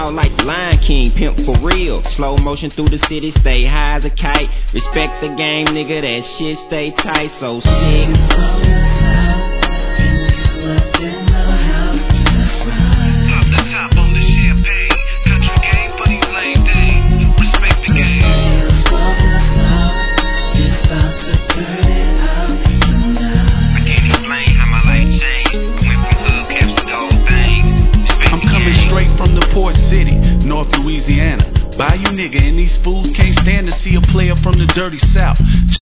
out like the Lion King, pimp for real. Slow motion through the city, stay high as a kite. Respect the game, nigga, that shit stay tight. So sick. City, North Louisiana. Bayou nigga, and these fools can't stand to see a player from the dirty South.